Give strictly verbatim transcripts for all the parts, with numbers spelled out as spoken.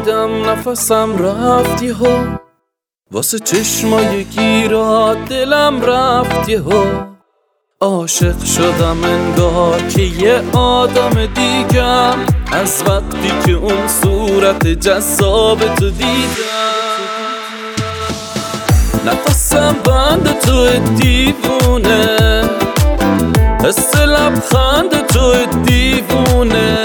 دیدم نفسم رفت یهو، واسه چشمای گیرات دلم رفت یهو. عاشق شدم انگار که یه آدم دیگم، از وقتی که اون صورت جذاب تو دیدم. نفسم بند تو دیوونه، حس لبخند تو دیوونه،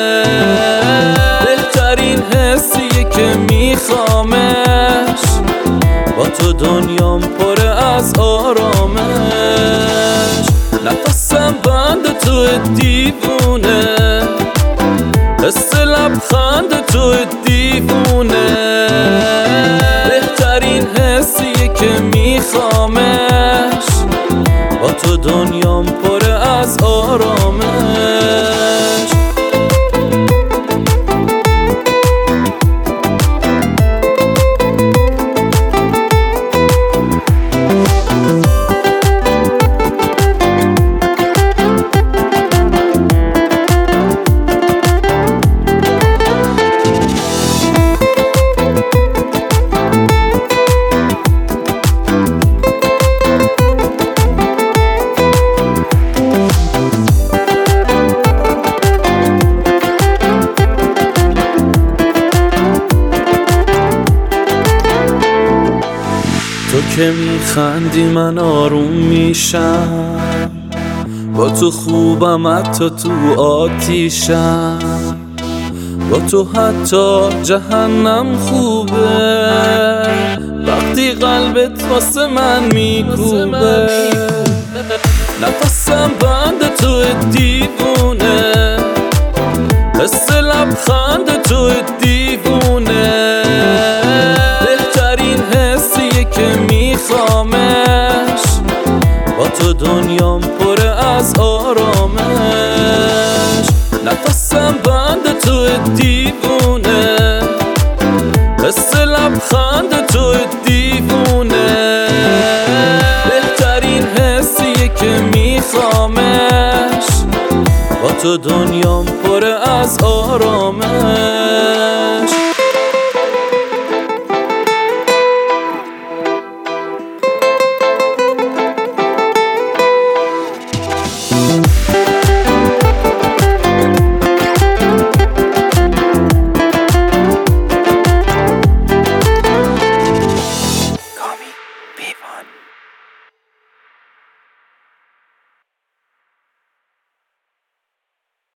بهترین حسیه که میخوامش، با تو دنیام پر از آرامش. نفسم بند تو دیوونه، حس لبخند تو دیوونه، بهترین حسیه که میخوامش، با تو دنیام پر از آرامش. تو که میخندی من آروم میشم، با تو خوبم حتی تو آتیشم، با تو حتی جهنم خوبه، وقتی قلبت واسه من میکوبه. نفسم بند تو دیوونه، حس لبخند تو دیوونه، بهترین حسیه که میخوامش، با تو دنیام پر از آرامش. نفسم بند تو دیوونه، حس لبخند تو دیوونه، بهترین حسیه که میخوامش، با تو دنیام پر از آرامش.